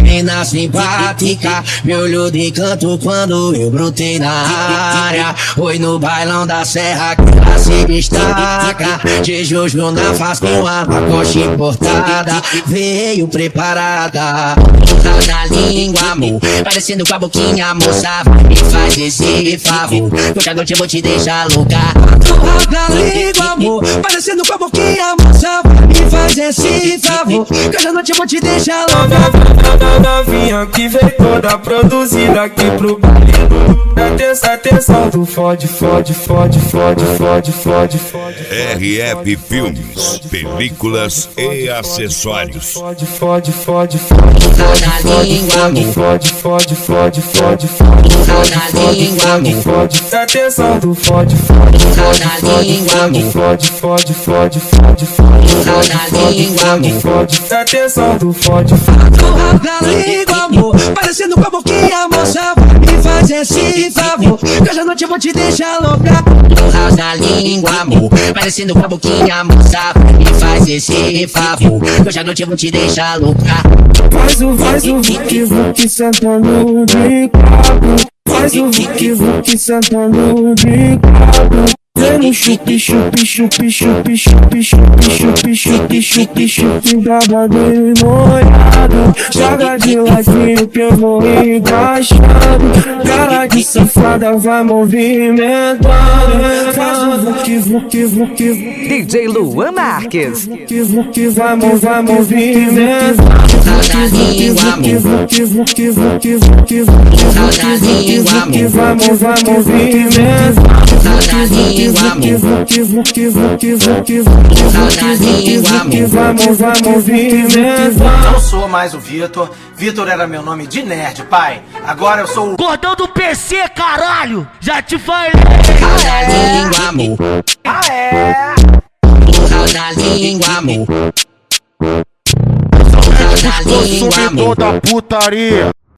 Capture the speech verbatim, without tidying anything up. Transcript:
menina simpática, me olhou de canto quando eu brotei na área. Foi no bailão da serra que ela se destaca, de jojo na face com uma coxa importada, veio preparada. Tá na língua, amor, parecendo com a boquinha, moça, me faz esse favor, hoje à noite eu vou te deixar louca. Tá na língua, amor, parecendo com a boquinha, moça, me faz esse favor, hoje à noite eu vou te deixar louca. Novinha que veio toda produzida aqui pro baile. Atenção, atenção do fode, fode, fode, fode, fode, fode, fode. R F Filmes, películas e acessórios. Fode, fode, fode, fode, fode, fode, fode, fode, fode, fode, fode, fode. Atenção do fode, fode, fode, fode, fode, fode, fode, fode, fode, fode. Atenção do fode, fode. Na língua, amor, parecendo com a boquinha, moça, me faz esse favor, que hoje à noite eu vou te deixar louca. Na língua, amor, parecendo com a boquinha, moça, me faz esse favor, que hoje à noite eu vou te deixar louca. Faz o, faz o vuki vuki sentando de quatro. Faz o vuki vuki sentando de quatro. Vem no chupi, chupi, chupi, chupi, chupi, chupi, chupi, chupi, chupi, chupi, babadinho molhado. Joga de ladinho que eu vou encaixando. Cara de safada vai movimentando. Faz o vuki, vuki, vuki, vuki. D J Luan Marques. Vuki, vuki, vai, vai movimentando. Vuki, vuki, vuki, vuki, vuki, vuki, vuki, vuki, vuki, vai, vai movimentando. Vuki, vuki, vuki, vuki, vuki, vuki, vuki, vamos, vamos, viver. Não sou mais o Vitor. Vitor era meu nome de nerd, pai. Agora eu sou o gordão do P C, caralho. Já te falei. Na língua, amor. Ah, é? Na língua, amor. Na língua, amor. Toda putaria.